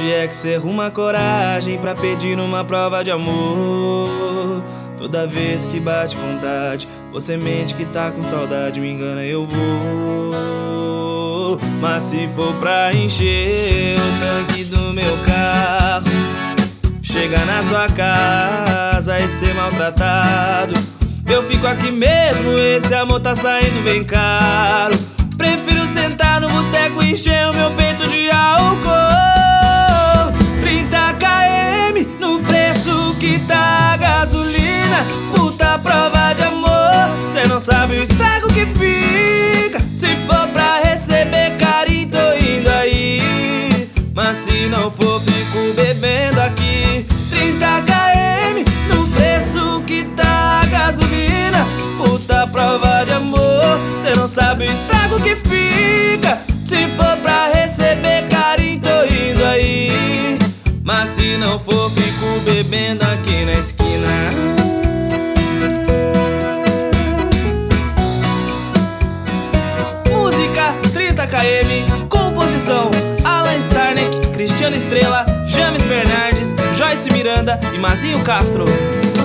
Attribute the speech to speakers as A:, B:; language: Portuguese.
A: Onde é que cê arruma coragem pra pedir numa prova de amor? Toda vez que bate vontade, você mente que tá com saudade, me engana eu vou. Mas se for pra encher o tanque do meu carro, chegar na sua casa e ser maltratado, eu fico aqui mesmo, esse amor tá saindo bem caro. Prefiro sentar no boteco e encher o meu peito de álcool. 30 km no preço que tá a gasolina, puta prova de amor, cê não sabe o estrago que fica. Se for pra receber carinho, tô indo aí, mas se não for, fico bebendo aqui. 30 km no preço que tá a gasolina, puta prova de amor, cê não sabe o estrago que fica. Se for pra receber carinho, tô indo aí, mas se não for, fico bebendo aqui na esquina. Música 30 km, composição Alan Starneck, Cristiano Estrela, James Bernardes, Joyce Miranda e Mazinho Castro.